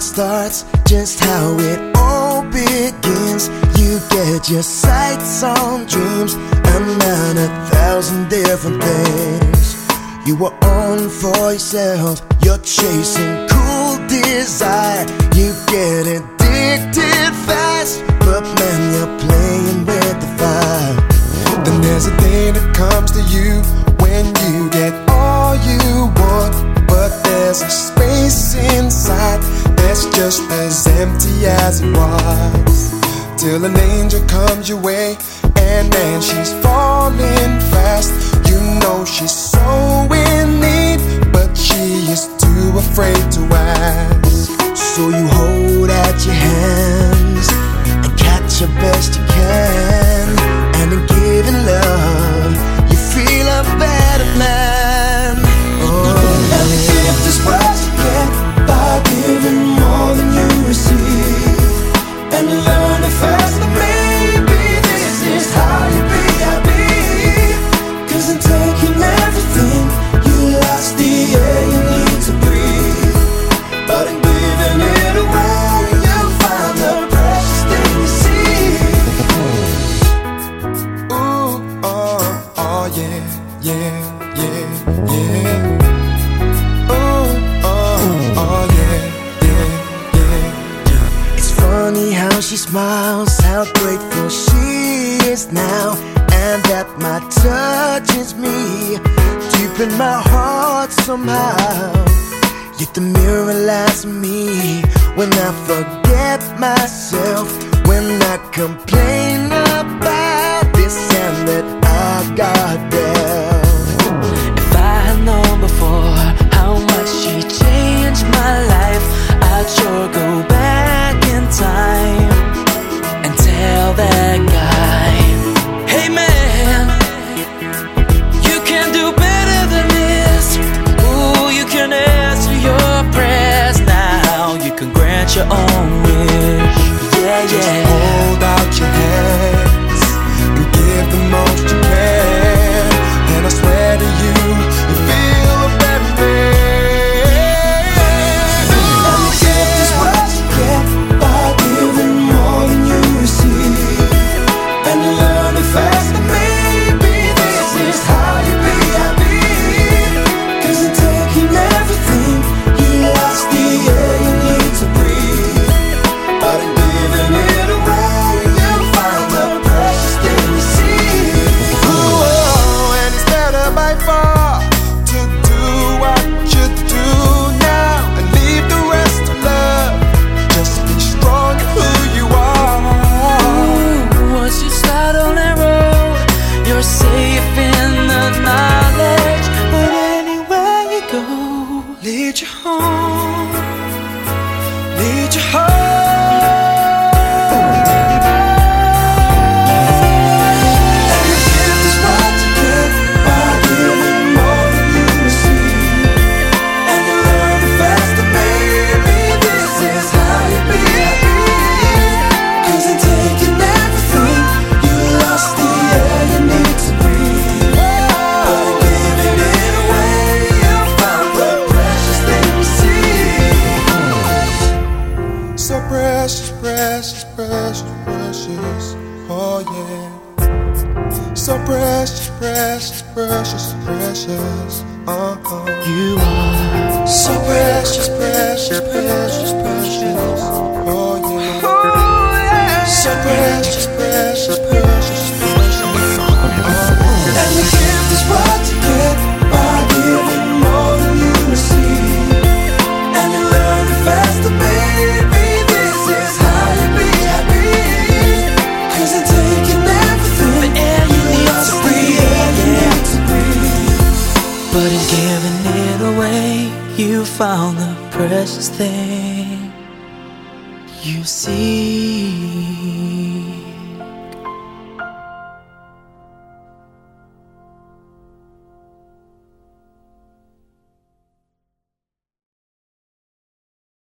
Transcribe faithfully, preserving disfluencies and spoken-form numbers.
starts, just how it all begins. You get your sights on dreams, a nine, a thousand different things. You were on for yourself, you're chasing cool desire. You get addicted fast, but man, you're playing with the fire. Then there's a day that comes to you when you get all you want, but there's a space inside that's just as empty as it was. Till an angel comes your way, and then she's falling fast. You know she's so in need, but she is too afraid to ask. So you hold out your hands and catch your best you can, and in giving love, you feel a better man. Oh, and the gift is what you get by giving more than you receive, and you learn it fast that maybe this is how you be happy. Cause in taking everything, you lost the air you need to breathe, but in giving it away, you find the precious thing you see. Ooh, oh, oh yeah, yeah, yeah, yeah. Ooh, oh, oh yeah, yeah, yeah, yeah. It's funny how she smiles, how grateful she is now, and that my touch is me, deep in my heart somehow. Yet the mirror lies on me when I forget myself, when I complain about this and that I got down. If I had known before how much she changed my life, I'd sure go back in time and tell that guy, hey man, you can do better than this. Ooh, you can answer your prayers now, you can grant your own wish. Yeah, Just yeah. hold out your hands and give the most you can, and I swear to you, you feel a better man. And the gift is what you get by giving more than you receive, and you learn it fast that maybe this is how you be happy. Cause in taking everything, you lost the air you need to breathe, but in giving it away, you find the precious thing you see. Ooh, oh, and it's better by far to do what you do now and leave the rest to love. Just be strong in who you are. Ooh, once you start on that road, you're safe in the knowledge. But anywhere you go, Lead you home, lead you home. And the gift is what you get by giving more than you receive, and you learn it fast that maybe this is how you be happy. Cause in taking everything, you lost the air you need to breathe, but in giving it away, you found the precious thing you see. So precious, precious, precious, precious, oh yeah. So precious, precious, precious, precious, uh-uh. you are So precious, precious, precious, precious, oh yeah. So precious, precious, precious, precious, uh-uh. And the gift is what you get by giving more than you receive, and you learn it faster, baby. This is how you be happy. Cause in taking everything, the air you need lost to the breathe, air you yeah. need to breathe. But in giving it away, you found the precious thing you see.